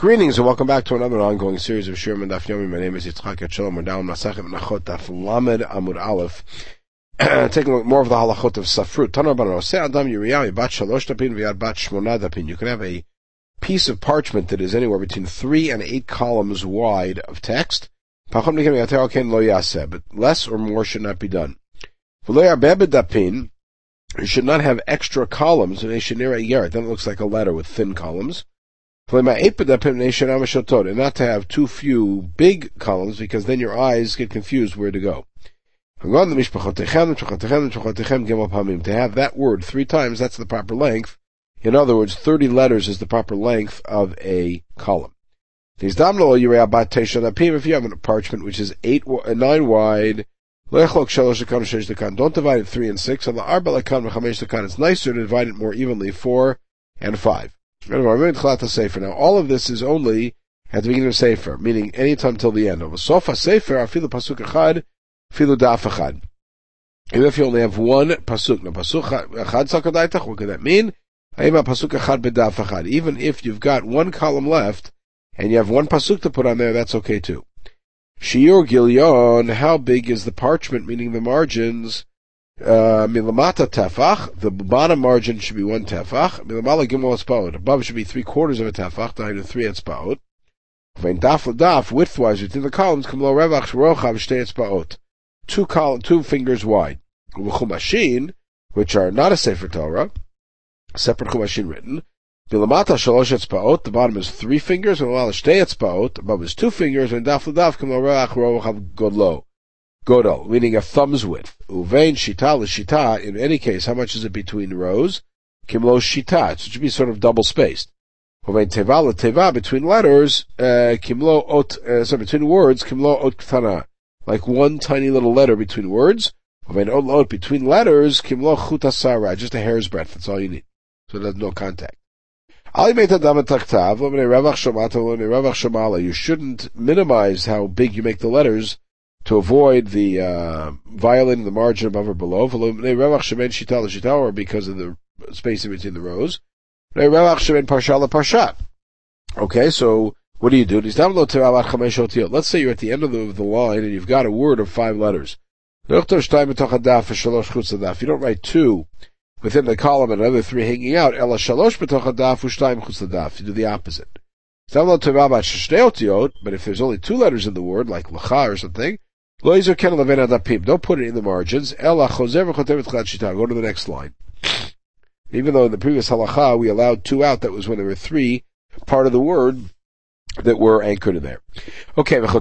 Greetings and welcome back to another ongoing series of Shirim and Daf Yomi. My name is Yitzchak Shalom. We're down Masachet Menachot Daf Lamed Amud Aleph. Taking a look more of the halachot of Safrut. Tanar Banan Oseh Adam Yiriyah Bat Shalosh Dapin V'Yad Bat Shmona Dapin. You can have a piece of parchment that is anywhere between 3 and 8 columns wide of text. But less or more should not be done. You should not have extra columns. Then it looks like a letter with thin columns. And not to have too few big columns, because then your eyes get confused where to go. To have that word 3 times, that's the proper length. In other words, 30 letters is the proper length of a column. If you have a parchment which is 9 wide, don't divide it 3 and 6. It's nicer to divide it more evenly, 4 and 5. Now, all of this is only at the beginning of Sefer, meaning any time till the end. Of Sofa Sefer, afilu pasuk echad, afilu daf echad. Even if you only have one pasuk, now pasuk echad sakadaitach, what could that mean? Pasuk echad bedaf echad. Even if you've got one column left and you have one pasuk to put on there, that's okay too. Shiur gilyon, how big is the parchment, meaning the margins? Milamata tefach, the bottom margin should be 1 tefach. Milamala gimel espaot, above should be 3/4 of a tefach, down to 3 espaot. When daf l'daf, widthwise between the columns, kamlo revach shrochav shtei espaot, 2 fingers wide. Chumashin, which are not a Sefer Torah, separate chumashin written. Milamata shalosh espaot, the bottom is 3 fingers. Milamala shtei espaot, above is 2 fingers. When daf l'daf, kamlo revach shrochav godlo. Godol, meaning a thumb's width. Uvein shita l'shita, in any case, how much is it between rows? Kimlo shita, it should be sort of double spaced. Uvein teva l'teva, between letters, kimlo ot, between words, kimlo ot ktana, like one tiny little letter between words. Uvein ot l'ot, between letters, kimlo chut asara, just a hair's breadth, that's all you need. So there's no contact. You shouldn't minimize how big you make the letters, to avoid the violating the margin above or below, or because of the space in between the rows. Okay, so what do you do? Let's say you're at the end of the line and you've got a word of 5 letters. You don't write 2 within the column and another 3 hanging out. You do the opposite. But if there's only 2 letters in the word, like lacha or something, don't put it in the margins. Go to the next line. Even though in the previous halacha we allowed 2 out, that was when there were 3 part of the word that were anchored in there. Okay, now,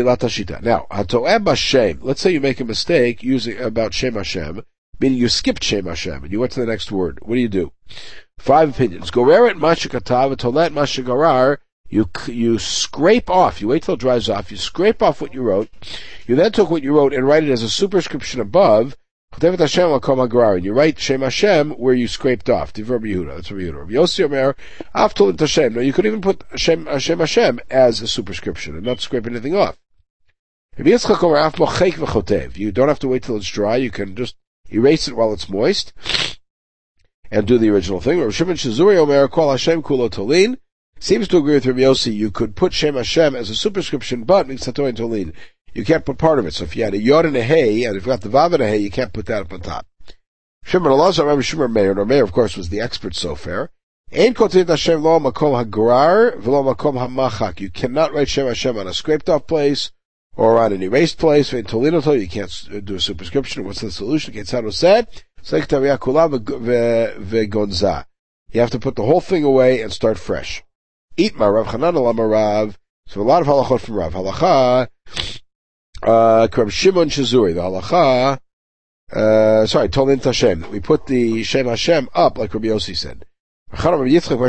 let's say you make a mistake using about Shem Hashem, meaning you skipped Shem Hashem and you went to the next word. What do? 5 opinions. Goreret mashikatav tolet mashigarar. You scrape off, you wait till it dries off, you scrape off what you wrote, you then took what you wrote and write it as a superscription above, and you write Shem Hashem where you scraped off. That's Rabbi Yehuda. Yossi Omer, Avtol Tashem. Now you could even put Shem Hashem as a superscription and not scrape anything off. You don't have to wait till it's dry, you can just erase it while it's moist, and do the original thing. Rav Shimon Shizuri Omer, Kol Hashem Kulo Tolin, seems to agree with Rabbi Yossi. You could put Shem Hashem as a superscription, but Miksato and Tolin, you can't put part of it. So if you had a Yod and a Hey, and if you got the Vav and a Hey, you can't put that up on top. Shimon Elazar, Rabbi Shimon Meir, and Meir, of course, was the expert so far. Ein kotiv Hashem lo makom hagrar v'lo makom hamachak. You cannot write Shem Hashem on a scraped off place or on an erased place. In Tolinoto, you can't do a superscription. What's the solution? Ketzado said, you have to put the whole thing away and start fresh. Eat my Rav Chanana Lama Rav. So a lot of halachot from Rav. Halacha, Rav Shimon Shizuri. The halacha, Tolin Tashem. We put the Shem Hashem up, like Rabbi Yossi said. Like Rabbi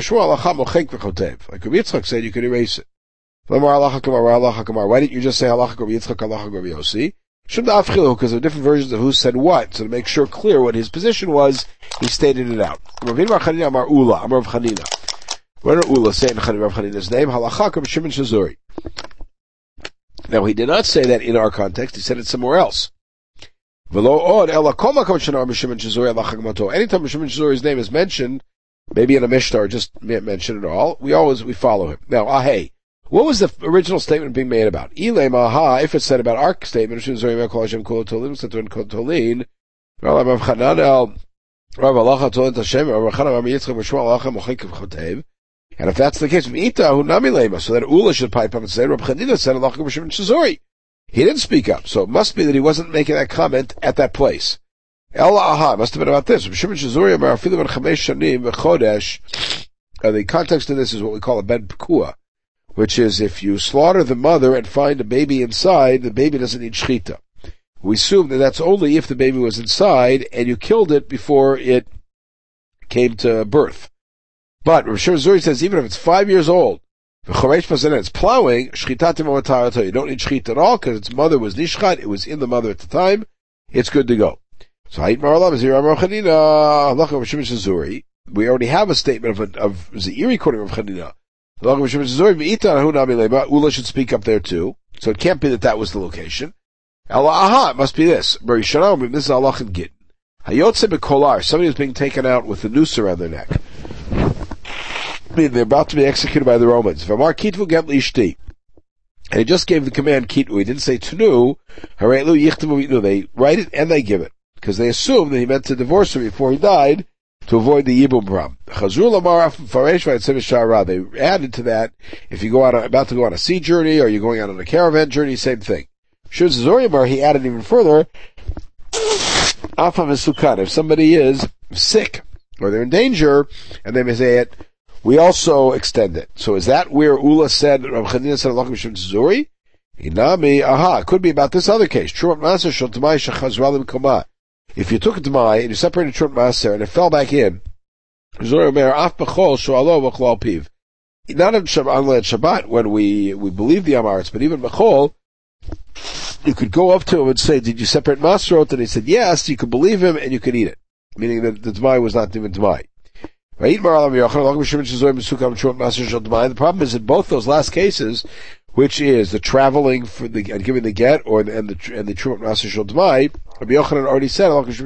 Yitzchak said, you could erase it. Why didn't you just say halacha Rabbi Yitzchak, halacha Rabbi Yossi? Because there are different versions of who said what. So to make sure clear what his position was, he stated it out. Ravina Bar Chanina Amar Ula, Amar Rav Chanina. What did Ula say in Rav Chanina's name? Halacha Rav Shimon Shizuri. Now he did not say that in our context, he said it somewhere else. Anytime Rav Shimon Shizuri's name is mentioned, maybe in a Mishnah or just mention it all, we follow him. Now, what was the original statement being made about? If it's said about our statement, and if that's the case, so that Ula should pipe up and say, Reb Chanina said, he didn't speak up, so it must be that he wasn't making that comment at that place. It must have been about this. The context of this is what we call a ben pekua, which is if you slaughter the mother and find a baby inside, the baby doesn't need shchita. We assume that that's only if the baby was inside and you killed it before it came to birth. But Rav Shimon Zuri says even if it's 5 years old, it's plowing, you don't need shchita at all because its mother was nishchat, it was in the mother at the time, it's good to go. So we already have a statement of Zeiri quoting of Chanina. Ula should speak up there too. So it can't be that was the location. It must be this. This is Allah and Gittin. Hayotze bekolar, somebody who's being taken out with the noose around their neck. I mean, they're about to be executed by the Romans. V'amar kitvu get lishti. And he just gave the command kitvu. He didn't say tenu. Harelu yichtavu itnu. They write it and they give it. Because they assumed that he meant to divorce her before he died to avoid the yibum problem. They added to that, if you about to go on a sea journey or you're going out on a caravan journey, same thing. He added even further, if somebody is sick or they're in danger and they may say it, we also extend it. So is that where Ula said, Rav Chanina said, it could be about this other case. If you took a Demai and you separated Trut Maser and it fell back in, not on Shabbat when we believe the Amaretz, but even Bechol, you could go up to him and say, did you separate Masrot? And he said, yes, you could believe him and you could eat it. Meaning that the Demai was not even Demai. The problem is in both those last cases, which is the traveling and giving the get and the Trut Maser Shel Demai, Rabbi Yochanan already said,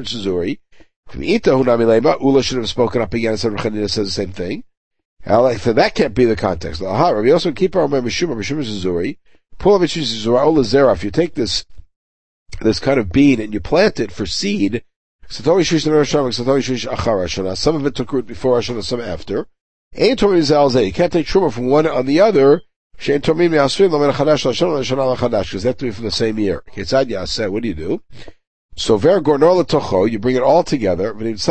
Ula should have spoken up again and said, Rechanina says the same thing. So that can't be the context. Rabbi Yosef keep our Mishum Zuri, if you take this kind of bean and you plant it for seed, some of it took root before Hashanah, some after. You can't take Truma from one on the other, because they have to be from the same year. What do you do? So you bring it all together,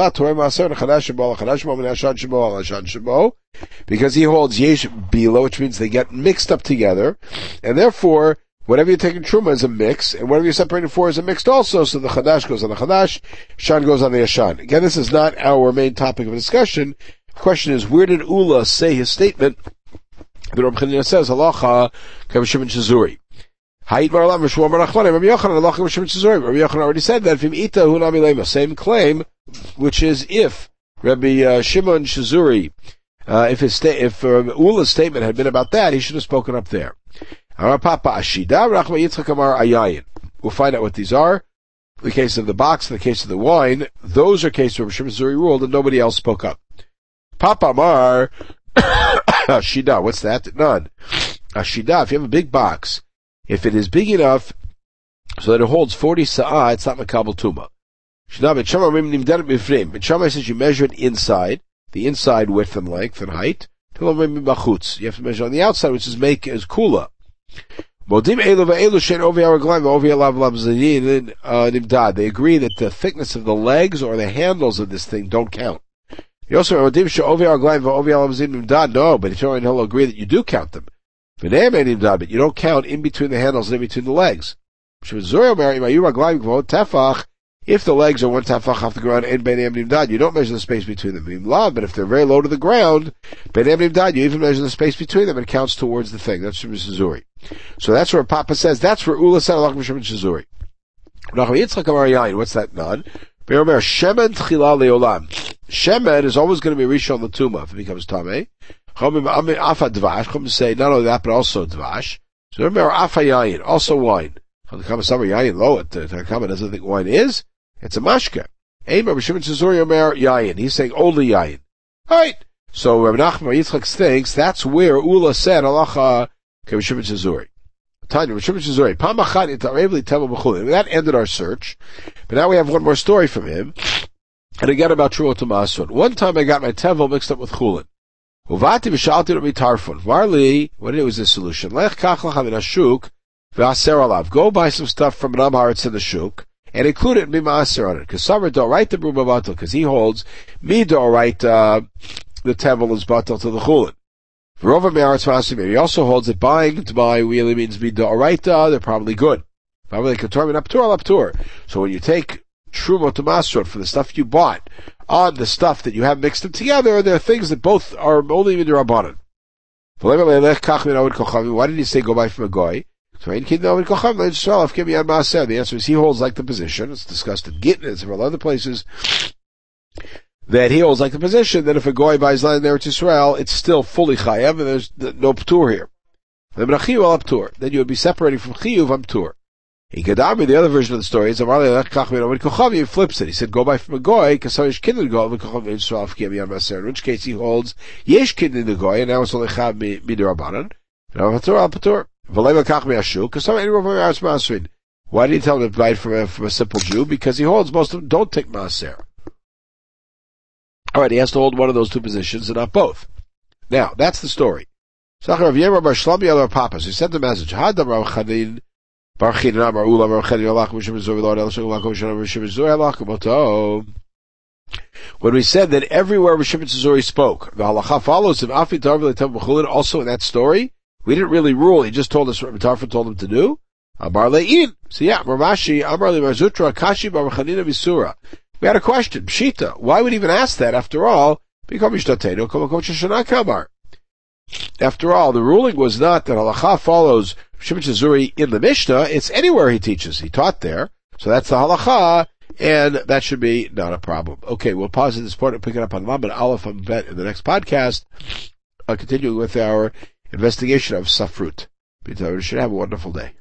because he holds yesh bila, which means they get mixed up together, and therefore, whatever you're taking truma is a mix, and whatever you're separating for is a mixed also, so the chadash goes on the chadash, shan goes on the yashan. Again, this is not our main topic of discussion. The question is, where did Ula say his statement? The Rav Chanina says, halacha Rav Shimon Shazuri. Rabbi Yochanan already said that, same claim, which is if Rabbi Shimon Shazuri, if Ula's statement had been about that, he should have spoken up there. We'll find out what these are. The case of the box, the case of the wine, those are cases where Rabbi Shimon Shazuri ruled and nobody else spoke up. Papa Amar, Ashida, what's that? None. Ashida, if you have a big box, if it is big enough so that it holds 40 sa'ah, it's not makabel tuma. Bet Shammai says you measure it inside, the inside width and length and height. You have to measure on the outside, which is kula. They agree that the thickness of the legs or the handles of this thing don't count. No, but he'll agree that you do count them. But you don't count in between the handles and in between the legs. If the legs are one tefach off the ground, you don't measure the space between them. But if they're very low to the ground, you even measure the space between them and it counts towards the thing. That's from Shazuri. So that's where Papa says, that's where Ula said, Shazuri. What's that nod? Shemen is always going to be Rishon L'Tuma if it becomes Tameh. Chum say not only that, but also Dvash. So remember, Afa Yayin, also wine. The Yayin low, the Takama doesn't think wine is. It's a mashke. Rabbi Shimon Shazuri Omer Yayin. He's saying only Yayin. Alright. So Rabbi Nachman Yitzchak thinks that's where Ula said halacha k'Rishimon Zuri. Tanya Rishimon Zuri. Pamachat itarev tevel b'chulin. That ended our search, but now we have one more story from him. And again about Trua Tomasron. One time I got my tevel mixed up with chulin. Uvati v'shalti Rabbi Tarfon. Marli, what was the solution? Lech kach lacha min hashuk v'aser alav. Go buy some stuff from an Amharitz in the shuk and include it in mima'aser on it. Because Samar don't write the Bruma Batal, because he holds me don't write the tevel is batal to the chulin. Rova Me'aretz Masim, he also holds that buying to buy really means me d'oraita, they're probably good. Probably ketor min aptur. So when you take Truma Tomasron for the stuff you bought on the stuff that you have mixed them together, there are things that both are only in the Rabbanan. Why did he say go buy from a goy? The answer is he holds like the position. It's discussed in Gittin and several other places that he holds like the position that if a goy buys land there to Israel, it's still fully chayav and there's no ptur here. Then you would be separating from chiyuv and ptur. The other version of the story is he flips it. He said, go buy from a goy, in which case he holds yesh kidn in the goy, and now it's only chav midirabanan. Why did he tell him to buy it from a simple Jew? Because he holds most of them don't take maaser. Alright, he has to hold one of those two positions and not both. Now, that's the story. So he sent the message. When we said that everywhere Rishimon Zuri spoke, the halacha follows him, also in that story, we didn't really rule, he just told us what Rabbi Tarfon told him to do. So yeah, we had a question, Pshita, why would he even ask that after all? After all, the ruling was not that halacha follows Shimon Zuri in the Mishnah, it's anywhere he teaches. He taught there, so that's the halacha, and that should be not a problem. Okay, we'll pause at this point and pick it up on Lamed Aleph and Bet in the next podcast, continuing with our investigation of Safrut. We should have a wonderful day.